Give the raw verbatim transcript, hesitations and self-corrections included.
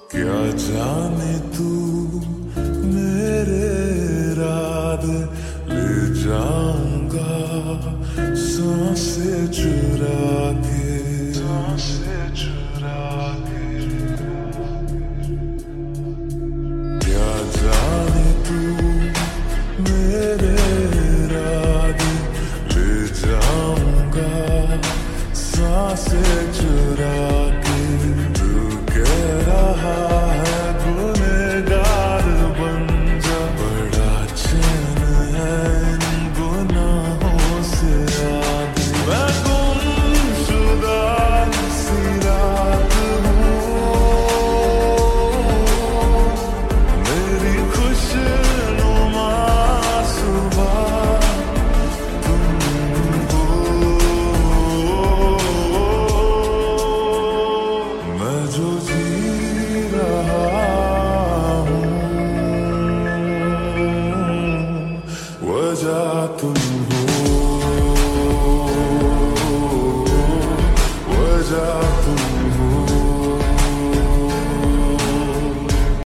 क्या जाने तू मेरे रात ले जाऊंगा सांसें चुरा के, सांसें चुरा के। क्या जाने तू मेरे रात ले जाऊंगा सांसें चुरा के। तू कह रहा है गुनहगार बन जा, बड़ा चैन है इन गुनाहों से आगे। मैं गुमशुदा सी रात हूँ, मेरी खुशनुमा सुबह तुम हो। मैं जो जी रहा हूँ वजह तुम हो, वजह तुम